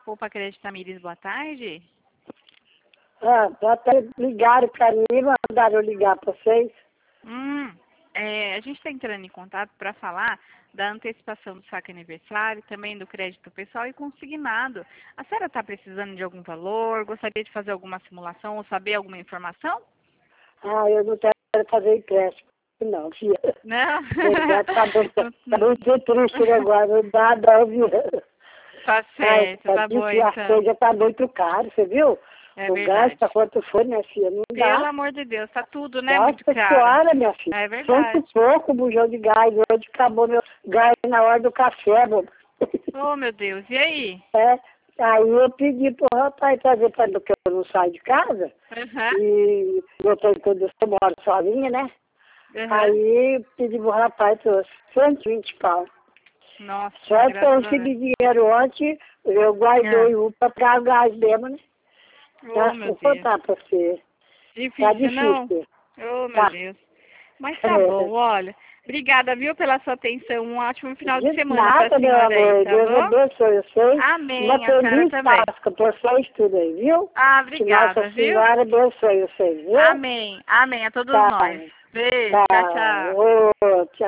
Copa Crédito Tamires, boa tarde. Até ligaram para mim, mandaram ligar para vocês. A gente está entrando em contato para falar da antecipação do saque aniversário, também do crédito pessoal e consignado. A senhora está precisando de algum valor? Gostaria de fazer alguma simulação ou saber alguma informação? Eu não quero fazer empréstimo, não, filha. Não? Tá muito triste agora, não dá não, viu? Tá certo, tá bom então. A coisa tá muito caro, você viu? É o verdade. gás tá quanto foi, minha filha, não dá. Pelo amor de Deus, tá tudo, né? Nossa Muito caro. senhora, minha filha. É verdade. Tanto pouco bujão de gás, hoje acabou meu gás na hora do café, meu. Oh, meu Deus, e aí? Aí eu pedi pro rapaz trazer pra que eu não saio de casa. E quando eu moro sozinha, né? Aí eu pedi pro rapaz, trouxe 120 pau. Nossa, só que eu recebi dinheiro ontem, eu guardei um pra pagar o gás mesmo, né? Vou contar pra você. Difícil, Tá difícil. não? Oh, meu Deus. Mas tá bom, olha. Obrigada, viu, pela sua atenção. Um ótimo final de semana pra senhora aí, tá Deus bom? abençoe vocês. Amém, Uma a senhora feliz também. Páscoa pra vocês tudo aí, viu? Obrigada, que Nossa viu? Senhora abençoe vocês, viu? Amém, amém, a todos nós. Beijo, tchau, tchau. Tchau.